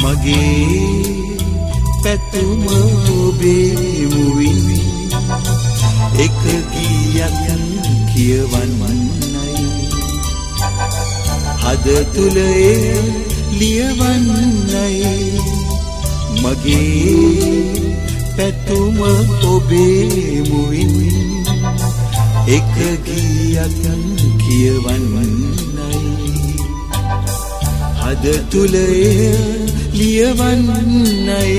මගේ පැතුම ඔබේ මුවින් එක ගීයක් කියවන්නයි හද තුල එය ලියවන්නයි මගේ පැතුම ඔබේ මුවින් එක ගීයක් කියවන්නයි හද තුල එය ලියවන්නයි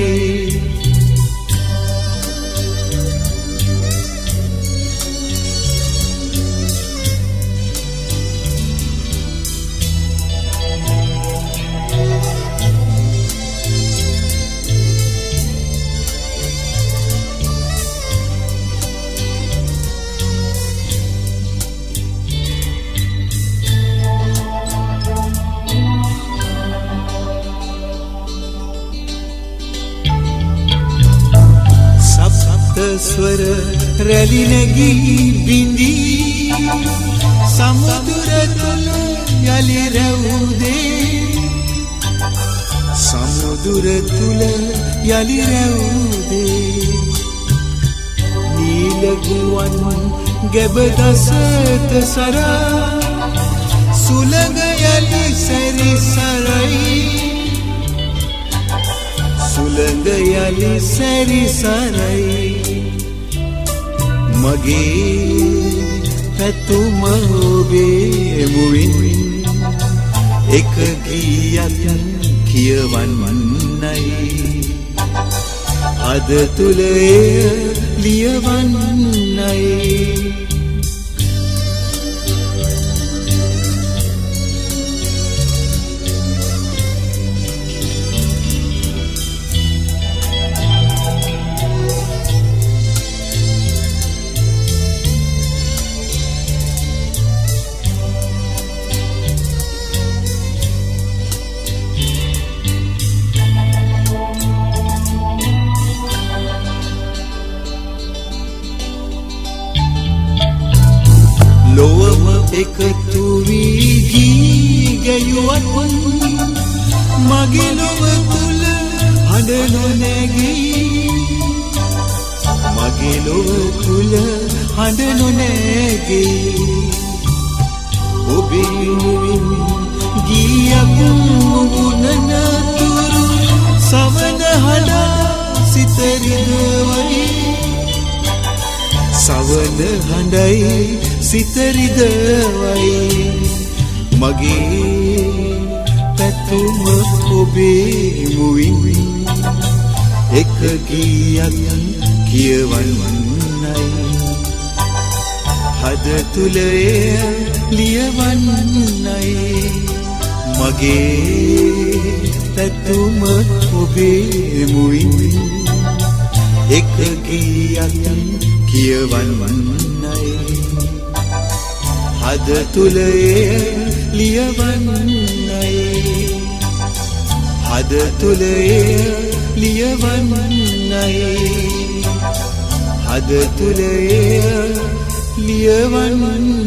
ස්වර රැලි නැගී බිඳී සමුදුර තුල යලි රැවුදේ සමුදුර තුල යලි රැවුදේ නීල ගුවන් ගැබ දසත සරා සුලඟ යලි සැරිසරයි සුලඟ යලි සැරිසරයි මගේ පැතුම ඔබේ මුවින් එක ගීයක් කියවන්නයි හද තුල එය ලියවන්නයි ලොවම එකතු වී ගී ගැයුවත් මගේ ලොව තුල හඬ නොනැගී මගේ ලොව තුල හඬ නොනැගී ඔබේ මුවින් ගීයක් මුගුණන තුරු සවන හඬ සිත රිදවයි සවන හඬයි සිත රිදවයි මගේ පැතුම ඔබේ මුවින් එක ගීයක් කියවන්නයි හද තුල එය ලියවන්නයි මගේ පැතුම ඔබේ මුවින් එක ගීයක් කියවන්නයි හද තුල එය ලියවන්නයි හද තුල එය ලියවන්නයි හද තුල එය ලියවන්නයි